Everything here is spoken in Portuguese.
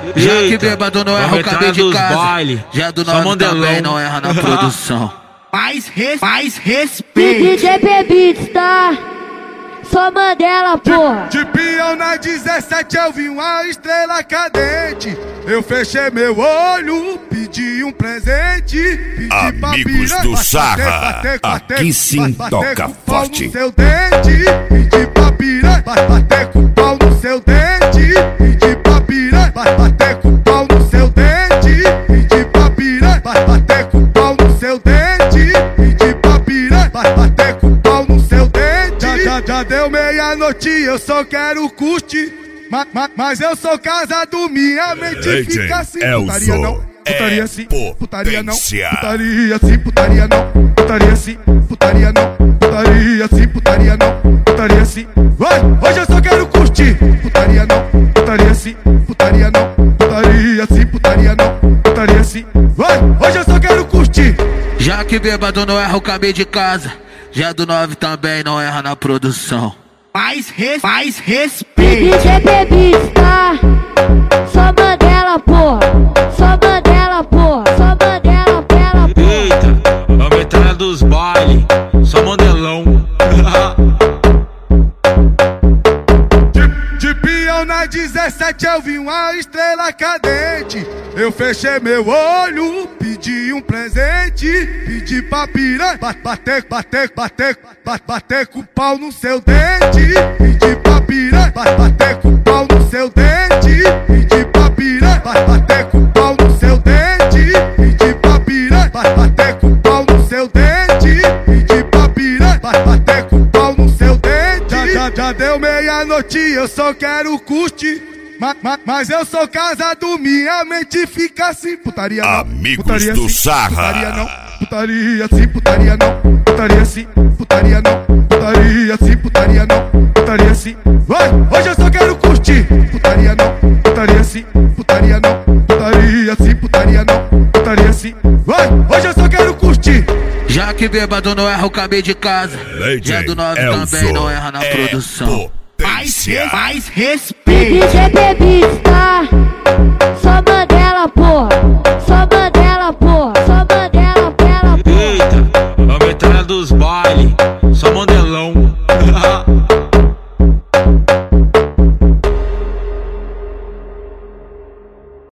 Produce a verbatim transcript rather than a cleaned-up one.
Já que bêbado não erra o cabelo de casa, baile. já do nove também não erra na produção. Mais, res, mais respeito. D J Bebitos, tá? Só Mandela, porra. De peão na dezessete eu vi uma estrela cadente. Eu fechei meu olho, pedi um presente. Pedi Amigos pra do Sarra, aqui sim toca forte. No seu dente, pedi pra piranha, bater com pau no seu dente. Pedi pra piranha, bater com pau no seu dente. Pedi pra piranha, bater com pau no seu dente. Pedi pra piranha, bater com pau no seu dente. Já, já, já deu meia-noite, eu só quero curtir. Ma, ma, mas eu sou casado, minha mente Ei, fica assim. Elzo Putaria não, putaria é sim, putaria não, potência. putaria sim, putaria não, putaria sim, putaria não, putaria sim, putaria não, putaria sim. Vai, hoje eu só quero curtir. Putaria não, putaria sim, putaria não, putaria sim, putaria não, putaria sim. Vai, hoje eu só quero curtir. Já que bêbado não erra o cabelo de casa, já do nove também não erra na produção. Mais, res, mais respeito. D J Bebitos, tá? Só Mandela, porra. Só Mandela, porra. Só Mandela, pela porra. Eita, é a metralha dos baile. Só Mandelão. De, de peão na dezessete eu vi uma estrela cadente. Eu fechei meu olho, pedi um presente. Pedi pra piranha, bater, bater, bater, bater com pau no seu dente. Pedi pra piranha, bater com pau no seu dente. Pedi pra piranha, bater com pau no seu dente. Pedi pra piranha, bater com pau no seu dente. Pedi pra piranha, bater com pau no seu dente. Já, já, já deu meia-noite, eu só quero curtir. Ma, ma, mas eu sou casado, minha mente fica assim. Putaria não, Amigos putaria do sim, Sarra. putaria não, putaria sim, putaria não, putaria sim, putaria não, putaria sim, putaria não, putaria sim. Vai, hoje eu só quero curtir. Putaria não, putaria sim, putaria não, putaria sim, putaria não, putaria sim. Vai, hoje eu só quero curtir. Já que bêbado não erra o cabelo de casa, já do nove também não erra na produção. Mais, Potência. mais D respeito. J Bebitos, tá? Só Mandela.